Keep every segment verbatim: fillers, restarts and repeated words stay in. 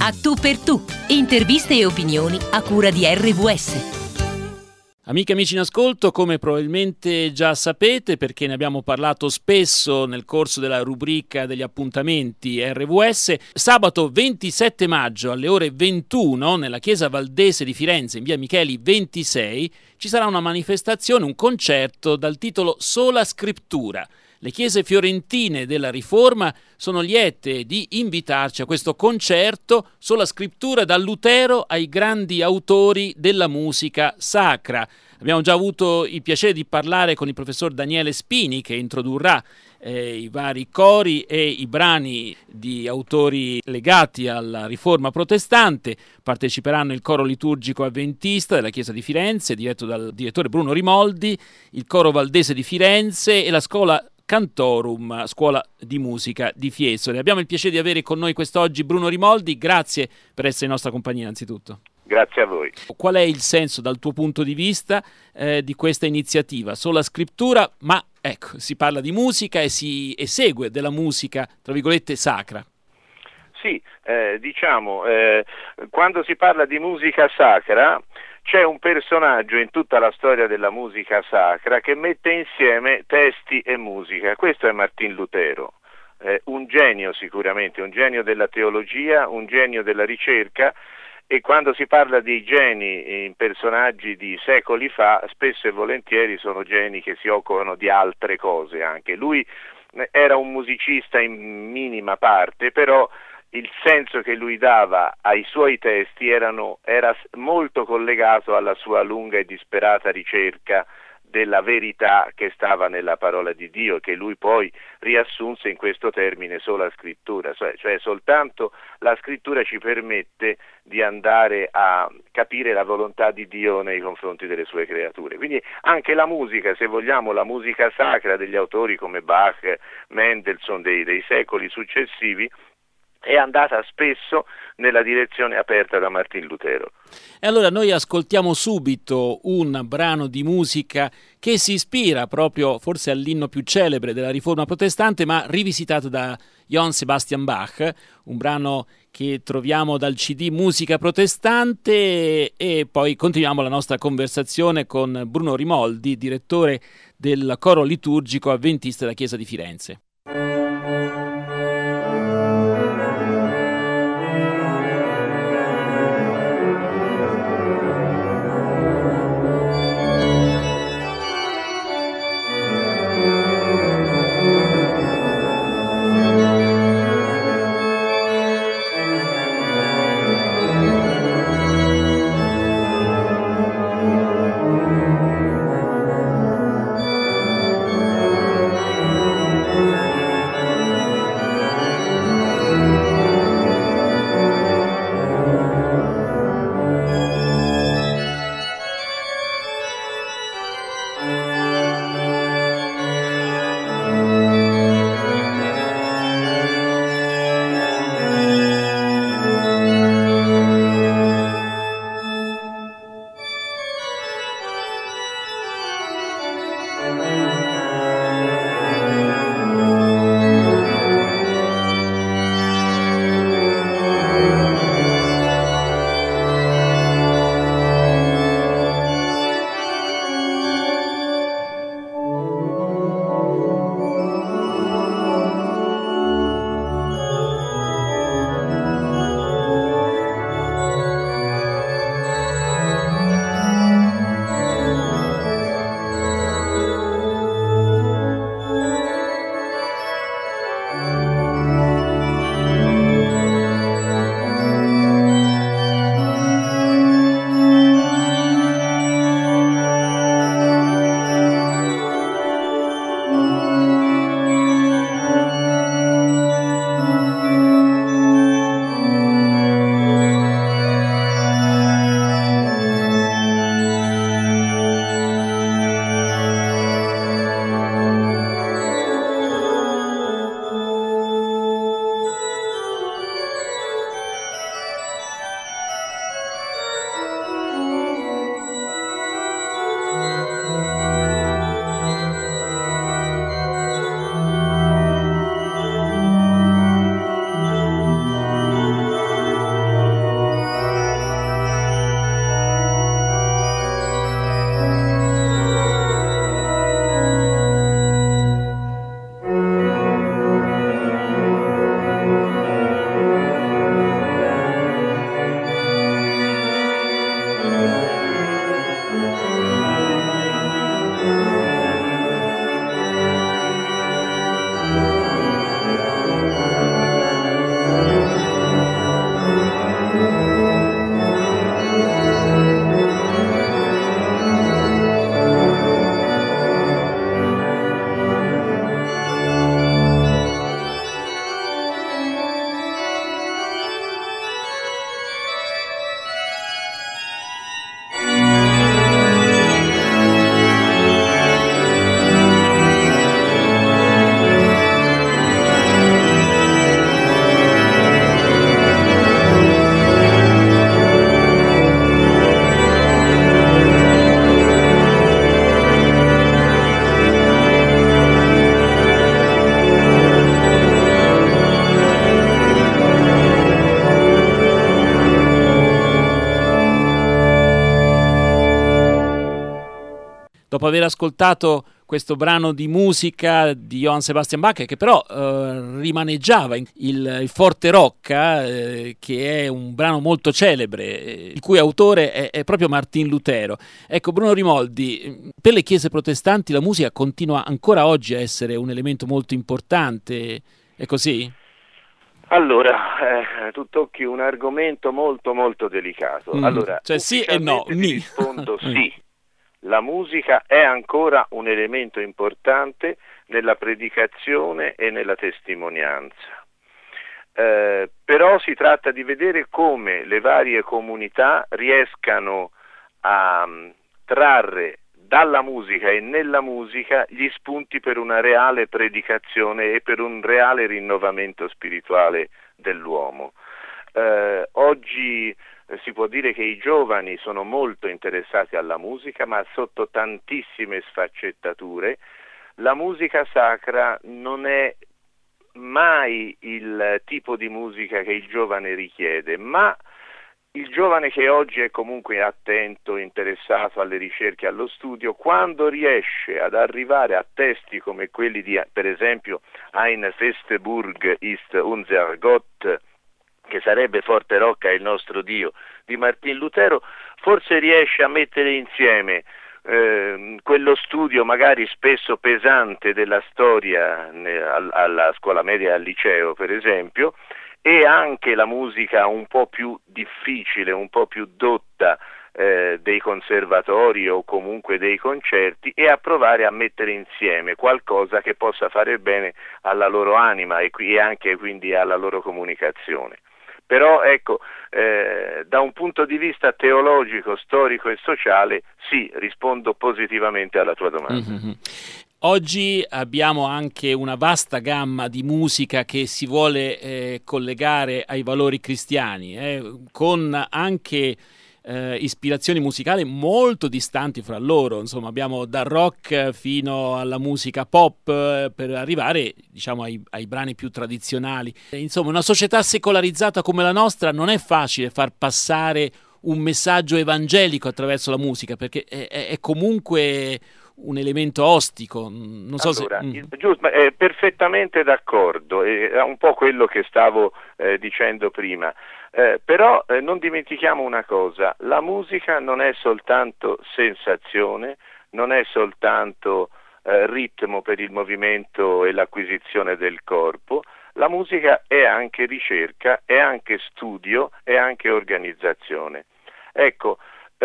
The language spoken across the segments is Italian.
A Tu per Tu, interviste e opinioni a cura di R V S. Amiche e amici in ascolto, come probabilmente già sapete, perché ne abbiamo parlato spesso nel corso della rubrica degli appuntamenti R V S, sabato ventisette maggio alle ore ventuno nella chiesa Valdese di Firenze in via Micheli ventisei ci sarà una manifestazione, un concerto dal titolo Sola Scriptura. Le chiese fiorentine della Riforma sono liete di invitarci a questo concerto Sola Scriptura, da Lutero ai grandi autori della musica sacra. Abbiamo già avuto il piacere di parlare con il professor Daniele Spini, che introdurrà eh, i vari cori e i brani di autori legati alla Riforma protestante. Parteciperanno il coro liturgico avventista della Chiesa di Firenze, diretto dal direttore Bruno Rimoldi, il coro valdese di Firenze e la scuola Cantorum, scuola di musica di Fiesole. Abbiamo il piacere di avere con noi quest'oggi Bruno Rimoldi. Grazie per essere in nostra compagnia anzitutto. Grazie a voi. Qual è il senso dal tuo punto di vista eh, di questa iniziativa? Sola Scriptura, ma ecco, si parla di musica e si e segue della musica, tra virgolette, sacra. Sì, eh, diciamo, eh, quando si parla di musica sacra c'è un personaggio in tutta la storia della musica sacra che mette insieme testi e musica. Questo è Martin Lutero, eh, un genio sicuramente, un genio della teologia, un genio della ricerca, e quando si parla di geni in personaggi di secoli fa, spesso e volentieri sono geni che si occupano di altre cose anche. Lui era un musicista in minima parte, però il senso che lui dava ai suoi testi erano, era molto collegato alla sua lunga e disperata ricerca della verità che stava nella parola di Dio, che lui poi riassunse in questo termine sola scrittura, cioè, cioè soltanto la scrittura ci permette di andare a capire la volontà di Dio nei confronti delle sue creature. Quindi anche la musica, se vogliamo, la musica sacra degli autori come Bach, Mendelssohn, dei, dei secoli successivi, è andata spesso nella direzione aperta da Martin Lutero. E allora noi ascoltiamo subito un brano di musica che si ispira proprio forse all'inno più celebre della Riforma protestante, ma rivisitato da Johann Sebastian Bach, un brano che troviamo dal C D Musica Protestante, e poi continuiamo la nostra conversazione con Bruno Rimoldi, direttore del coro liturgico avventista della Chiesa di Firenze. dopo aver ascoltato questo brano di musica di Johann Sebastian Bach, che però eh, rimaneggiava il, il Forte Rocca, eh, che è un brano molto celebre, eh, il cui autore è, è proprio Martin Lutero. Ecco, Bruno Rimoldi, per le chiese protestanti la musica continua ancora oggi a essere un elemento molto importante, è così? Allora, eh, tu tocchi un argomento molto molto delicato. Mm, allora, cioè sì e no, ti ni. rispondo sì. La musica è ancora un elemento importante nella predicazione e nella testimonianza. Eh, però si tratta di vedere come le varie comunità riescano a um, trarre dalla musica e nella musica gli spunti per una reale predicazione e per un reale rinnovamento spirituale dell'uomo. Eh, oggi eh, si può dire che i giovani sono molto interessati alla musica, ma sotto tantissime sfaccettature. La musica sacra non è mai il tipo di musica che il giovane richiede, ma il giovane che oggi è comunque attento, interessato alle ricerche, allo studio, quando riesce ad arrivare a testi come quelli di, per esempio, Ein feste Burg ist unser Gott, che sarebbe Forte Rocca è il nostro Dio, di Martin Lutero, forse riesce a mettere insieme eh, quello studio magari spesso pesante della storia ne, al, alla scuola media e al liceo, per esempio, e anche la musica un po' più difficile, un po' più dotta eh, dei conservatori o comunque dei concerti, e a provare a mettere insieme qualcosa che possa fare bene alla loro anima e, qui, e anche quindi alla loro comunicazione. Però ecco, eh, da un punto di vista teologico, storico e sociale, sì, rispondo positivamente alla tua domanda. Mm-hmm. Oggi abbiamo anche una vasta gamma di musica che si vuole eh, collegare ai valori cristiani, eh, con anche eh, ispirazioni musicali molto distanti fra loro. Insomma, abbiamo dal rock fino alla musica pop eh, per arrivare, diciamo, ai, ai brani più tradizionali. Eh, insomma, una società secolarizzata come la nostra non è facile far passare un messaggio evangelico attraverso la musica, perché è, è, è comunque un elemento ostico, non so allora, se... Mm. Giusto, è perfettamente d'accordo, è un po' quello che stavo eh, dicendo prima, eh, però eh, non dimentichiamo una cosa: la musica non è soltanto sensazione, non è soltanto eh, ritmo per il movimento e l'acquisizione del corpo, la musica è anche ricerca, è anche studio, è anche organizzazione. Ecco,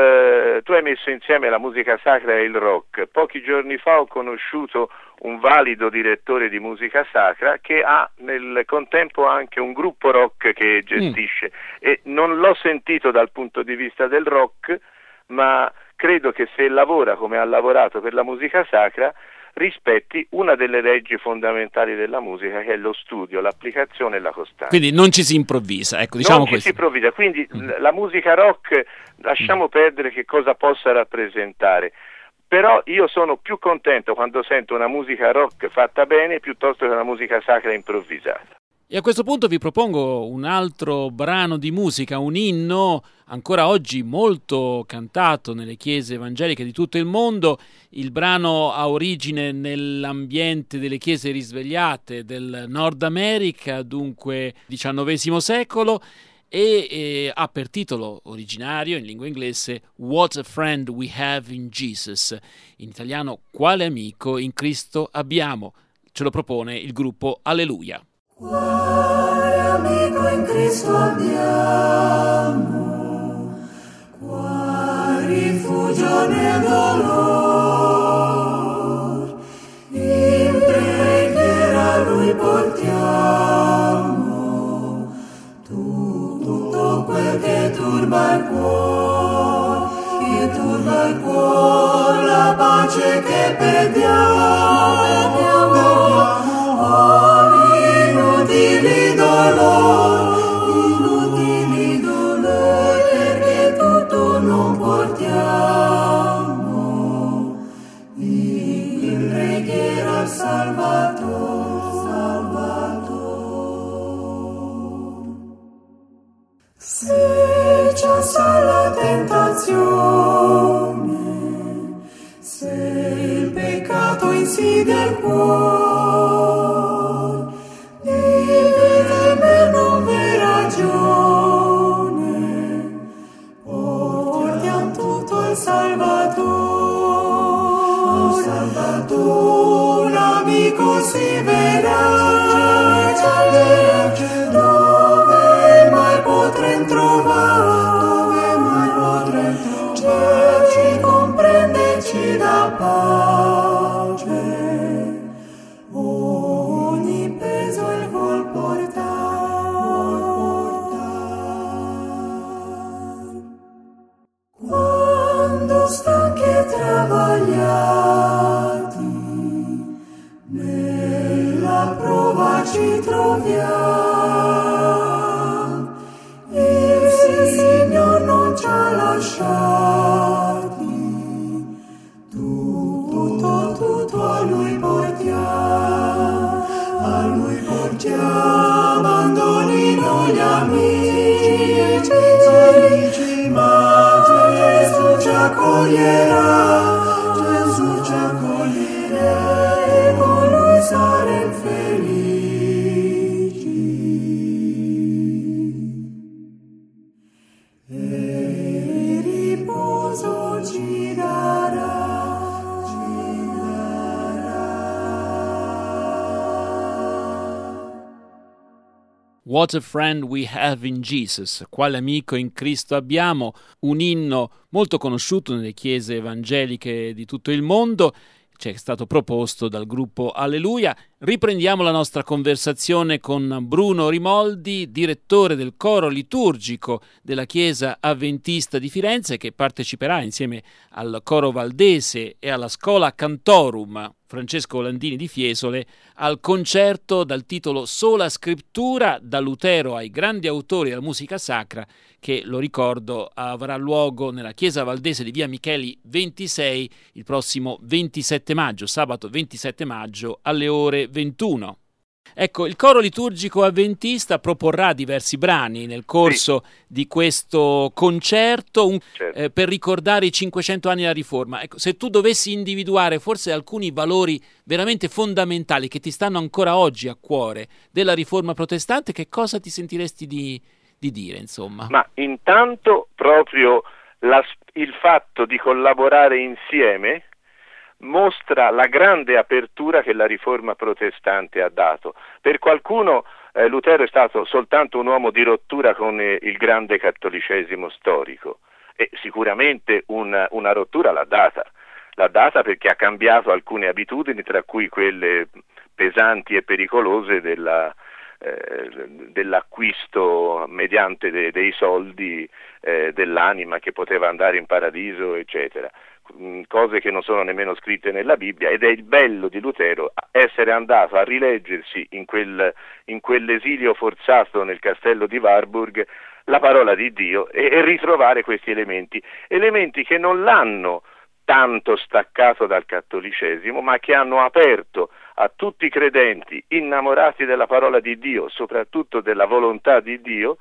Uh, tu hai messo insieme la musica sacra e il rock. Pochi giorni fa ho conosciuto un valido direttore di musica sacra che ha nel contempo anche un gruppo rock che gestisce, mm. e non l'ho sentito dal punto di vista del rock, ma credo che se lavora come ha lavorato per la musica sacra rispetti una delle leggi fondamentali della musica, che è lo studio, l'applicazione e la costanza. Quindi non ci si improvvisa, ecco, diciamo non questo. ci si improvvisa, quindi mm. la musica rock lasciamo mm. perdere che cosa possa rappresentare, però io sono più contento quando sento una musica rock fatta bene piuttosto che una musica sacra improvvisata. E a questo punto vi propongo un altro brano di musica, un inno ancora oggi molto cantato nelle chiese evangeliche di tutto il mondo. Il brano ha origine nell'ambiente delle chiese risvegliate del Nord America, dunque diciannovesimo secolo, e eh, ha per titolo originario in lingua inglese What a Friend We Have in Jesus, in italiano Quale amico in Cristo abbiamo. Ce lo propone il gruppo Alleluia. Quale amico in Cristo abbiamo, qual rifugio nel dolor, in preghiera lui portiamo tutto quel che turba il cuore, che turba il cuore, la pace che perdiamo, perdiamo. Inutili dolori, inutili dolori, perché tutto non portiamo in preghiera al Salvatore, Salvatore. Se ci assale la tentazione, se sì del cuore, di me non v'è ragione, portiamo tutto al Salvatore, Salvatore, l'amico si verrà, dove mai potrem trovare, dove mai potrem trovare, ci comprende, ci dà pace, ogni peso il vuol portare. Quando stanchi e travagliati, nella prova ci troviamo, il Signor non ci ha lasciati, tutto, tutto a Lui portiamo, a Lui portiamo, abbandonino gli amici, amici, ma Gesù ci accoglierà, Gesù ci accoglierà, e con Lui saremo felici. E riposo ci darà, ci darà. What a Friend We Have in Jesus, quale amico in Cristo abbiamo, un inno molto conosciuto nelle chiese evangeliche di tutto il mondo, ci è stato proposto dal gruppo Alleluia. Riprendiamo la nostra conversazione con Bruno Rimoldi, direttore del coro liturgico della Chiesa Avventista di Firenze, che parteciperà insieme al coro Valdese e alla Schola Cantorum Francesco Landini di Fiesole al concerto dal titolo Sola Scrittura, da Lutero ai grandi autori della musica sacra, che, lo ricordo, avrà luogo nella Chiesa Valdese di via Micheli ventisei il prossimo ventisette maggio, sabato ventisette maggio alle ore ventuno. Ecco, il coro liturgico avventista proporrà diversi brani nel corso sì. di questo concerto un, certo. eh, per ricordare i cinquecento anni della Riforma. Ecco, se tu dovessi individuare forse alcuni valori veramente fondamentali che ti stanno ancora oggi a cuore della Riforma protestante, che cosa ti sentiresti di, di dire, insomma? Ma intanto proprio la, il fatto di collaborare insieme mostra la grande apertura che la Riforma protestante ha dato. Per qualcuno eh, Lutero è stato soltanto un uomo di rottura con eh, il grande cattolicesimo storico, e sicuramente una, una rottura l'ha data, l'ha data perché ha cambiato alcune abitudini, tra cui quelle pesanti e pericolose della, eh, dell'acquisto mediante de, dei soldi eh, dell'anima che poteva andare in paradiso, eccetera. Cose che non sono nemmeno scritte nella Bibbia, ed è il bello di Lutero essere andato a rileggersi in, quel, in quell'esilio forzato nel castello di Warburg la parola di Dio e, e ritrovare questi elementi, elementi che non l'hanno tanto staccato dal cattolicesimo, ma che hanno aperto a tutti i credenti innamorati della parola di Dio, soprattutto della volontà di Dio,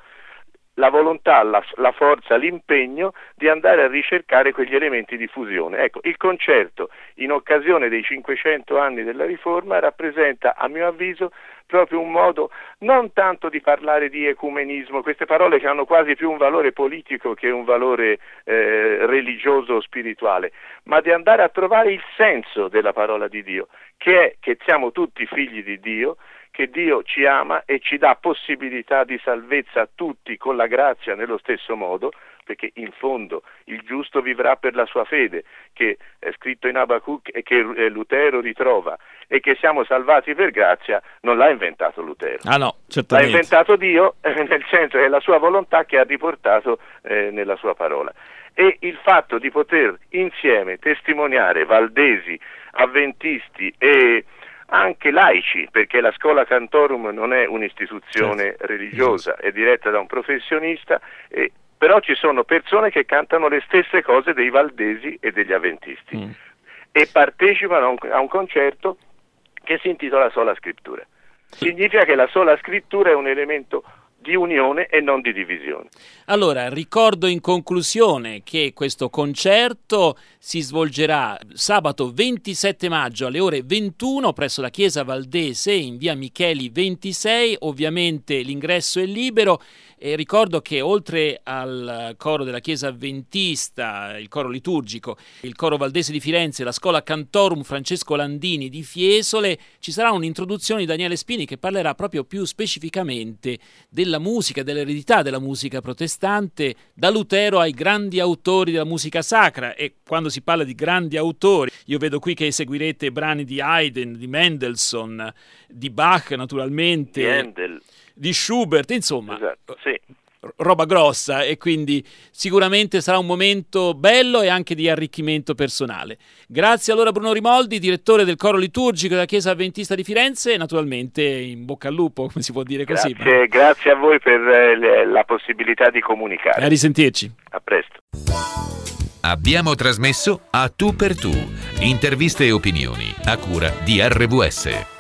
la volontà, la, la forza, l'impegno di andare a ricercare quegli elementi di fusione. Ecco, il concerto in occasione dei cinquecento anni della Riforma rappresenta, a mio avviso, proprio un modo non tanto di parlare di ecumenismo, queste parole che hanno quasi più un valore politico che un valore eh, religioso o spirituale, ma di andare a trovare il senso della parola di Dio, che è che siamo tutti figli di Dio, che Dio ci ama e ci dà possibilità di salvezza a tutti con la grazia nello stesso modo, perché in fondo il giusto vivrà per la sua fede, che è scritto in Abacuc e che Lutero ritrova, e che siamo salvati per grazia, non l'ha inventato Lutero. Ah no, certamente. L'ha inventato Dio, eh, nel senso che è la sua volontà che ha riportato eh, nella sua parola. E il fatto di poter insieme testimoniare valdesi, avventisti e anche laici, perché la Schola Cantorum non è un'istituzione certo. religiosa, è diretta da un professionista, e, però ci sono persone che cantano le stesse cose dei valdesi e degli avventisti mm. e partecipano a un, a un concerto che si intitola Sola Scrittura. Significa che la sola scrittura è un elemento di unione e non di divisione. Allora, ricordo in conclusione che questo concerto si svolgerà sabato ventisette maggio alle ore ventuno presso la Chiesa Valdese in via Micheli ventisei, ovviamente l'ingresso è libero. E ricordo che oltre al coro della Chiesa Adventista, il coro liturgico, il coro Valdese di Firenze, la Schola Cantorum Francesco Landini di Fiesole, ci sarà un'introduzione di Daniele Spini che parlerà proprio più specificamente della musica, dell'eredità della musica protestante, da Lutero ai grandi autori della musica sacra. E quando si parla di grandi autori, io vedo qui che seguirete brani di Haydn, di Mendelssohn, di Bach naturalmente, Di Handel. di Schubert, insomma, Esatto, sì. roba grossa, e quindi sicuramente sarà un momento bello e anche di arricchimento personale. Grazie allora Bruno Rimoldi, direttore del coro liturgico della Chiesa Adventista di Firenze, e naturalmente in bocca al lupo, come si può dire così. Grazie, grazie a voi per eh, la possibilità di comunicare. A risentirci. A presto. Abbiamo trasmesso A Tu per Tu, interviste e opinioni a cura di R V S.